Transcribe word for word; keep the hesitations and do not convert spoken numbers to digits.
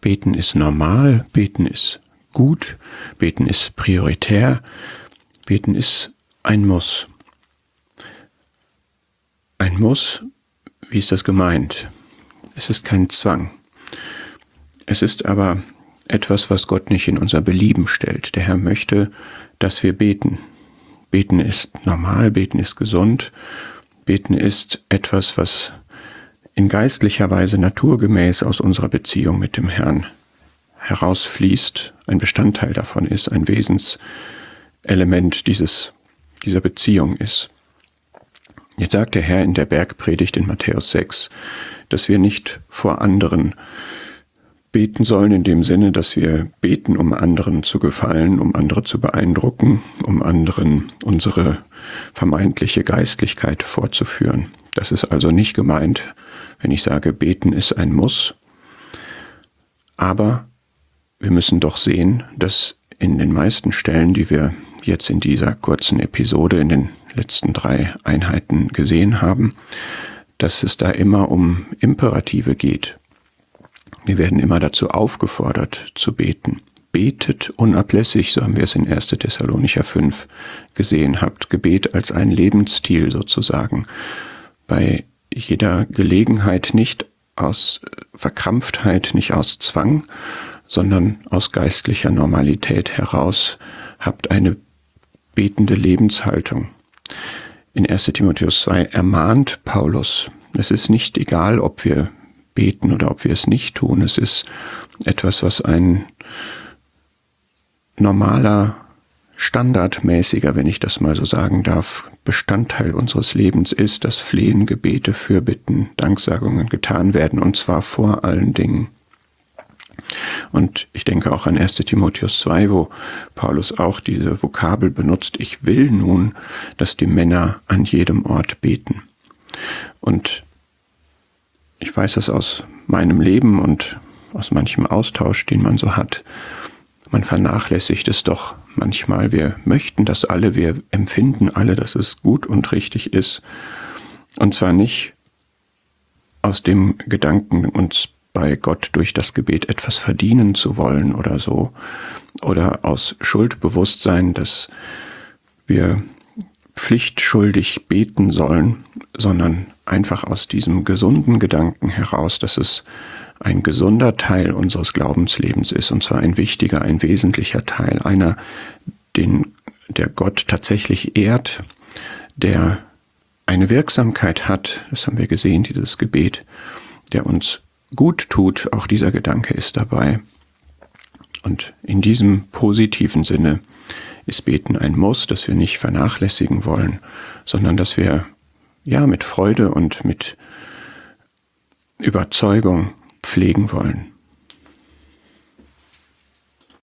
Beten ist normal, beten ist gut, beten ist prioritär, beten ist ein Muss. Ein Muss, wie ist das gemeint? Es ist kein Zwang. Es ist aber etwas, was Gott nicht in unser Belieben stellt. Der Herr möchte, dass wir beten. Beten ist normal, beten ist gesund, beten ist etwas, was in geistlicher Weise naturgemäß aus unserer Beziehung mit dem Herrn herausfließt, ein Bestandteil davon ist, ein Wesenselement dieses, dieser Beziehung ist. Jetzt sagt der Herr in der Bergpredigt in Matthäus sechs, dass wir nicht vor anderen beten sollen, in dem Sinne, dass wir beten, um anderen zu gefallen, um andere zu beeindrucken, um anderen unsere vermeintliche Geistlichkeit vorzuführen. Das ist also nicht gemeint, wenn ich sage, beten ist ein Muss. Aber wir müssen doch sehen, dass in den meisten Stellen, die wir jetzt in dieser kurzen Episode in den letzten drei Einheiten gesehen haben, dass es da immer um Imperative geht. Wir werden immer dazu aufgefordert zu beten. Betet unablässig, so haben wir es in erster Thessalonicher fünf gesehen, habt Gebet als ein Lebensstil sozusagen. Bei jeder Gelegenheit nicht aus Verkrampftheit, nicht aus Zwang, sondern aus geistlicher Normalität heraus, habt eine betende Lebenshaltung. In erster Timotheus zwei ermahnt Paulus, es ist nicht egal, ob wir beten oder ob wir es nicht tun. Es ist etwas, was ein normaler, standardmäßiger, wenn ich das mal so sagen darf, Bestandteil unseres Lebens ist, dass Flehen, Gebete, Fürbitten, Danksagungen getan werden, und zwar vor allen Dingen. Und ich denke auch an erster Timotheus zwei, wo Paulus auch diese Vokabel benutzt, ich will nun, dass die Männer an jedem Ort beten. Und ich weiß das aus meinem Leben und aus manchem Austausch, den man so hat. Man vernachlässigt es doch manchmal. Wir möchten das alle, wir empfinden alle, dass es gut und richtig ist. Und zwar nicht aus dem Gedanken, uns bei Gott durch das Gebet etwas verdienen zu wollen oder so. Oder aus Schuldbewusstsein, dass wir pflichtschuldig beten sollen, sondern einfach aus diesem gesunden Gedanken heraus, dass es ein gesunder Teil unseres Glaubenslebens ist, und zwar ein wichtiger, ein wesentlicher Teil, einer, den der Gott tatsächlich ehrt, der eine Wirksamkeit hat, das haben wir gesehen, dieses Gebet, der uns gut tut, auch dieser Gedanke ist dabei. Und in diesem positiven Sinne ist Beten ein Muss, das wir nicht vernachlässigen wollen, sondern dass wir ja mit Freude und mit Überzeugung pflegen wollen.